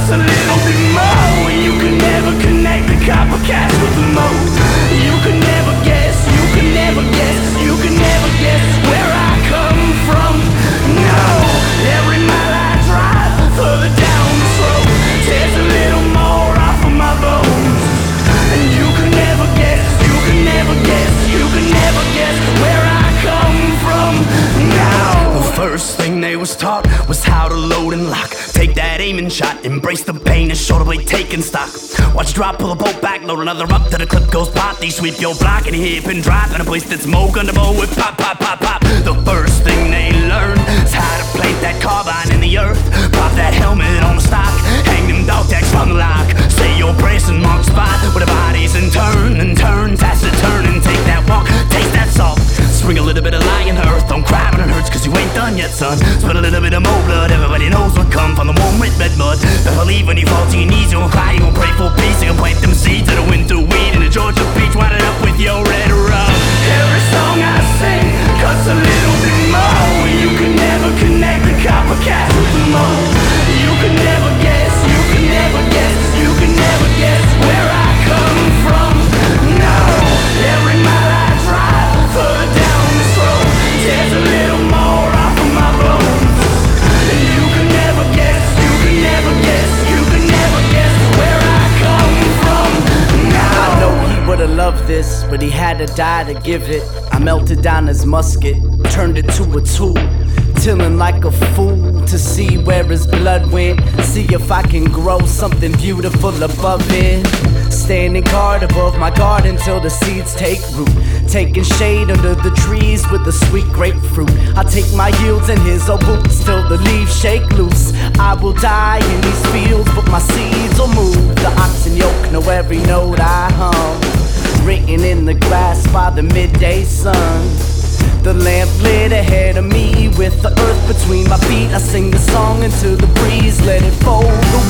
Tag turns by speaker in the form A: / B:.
A: costs a little bit more. You can never connect the copycats with the mold. You can never guess, you can never guess, you can never guess where I come from. No, every mile I drive further down this road tears a little more off of my bones. And you can never guess, you can never guess, you can never guess where I come from. Now the first thing they was taught was how to load and lock. Take that aiming shot, embrace the pain, and shoulder blade taking stock. Watch drop, pull a bolt back, load another up till the clip goes pop. They sweep your block and hip and drop in a place that's more gonna bow with pop, pop, pop, pop. The first thing they learn is how to plant that carbine in the earth. Pop that helmet on the stock, hang them dog tags from the lock. Say your prayers and mark spot where the body's in turn and turn, fast to turn and take that walk, taste that salt. Swing a little bit of lion earth, don't cry when it hurts cause you ain't done yet, son. Spread a little bit of more blood, everybody knows what come from the warm red mud. But believe when you fall to your knees, you gon' cry, you gon' pray for peace. You gon' plant them seeds of the winter weed in the Georgia beach, wind it up with your red rum. Every song I sing costs a little bit more. You can never connect the copycats with the mold. You can never guess, you can never guess, you can never guess where I come from. No, every mile I drive further down this road tears a little more off of my bones. And you can never guess, you can never guess, you can never guess where I come from. Now
B: I know he would've loved this, but he had to die to give it. I melted down his musket, turned it to a tool, tilling like a fool to see where his blood went. See if I can grow something beautiful above it. Standing guard above my garden till the seeds take root. Taking shade under the trees with the sweet grapefruit. I take my yields in his old boots till the leaves shake loose. I will die in these fields, but my seeds will move. The oxen yoke know every note I hum, written in the grass by the midday sun. The lamp lit ahead of me with the earth between my feet. I sing the song into the breeze, let it fold the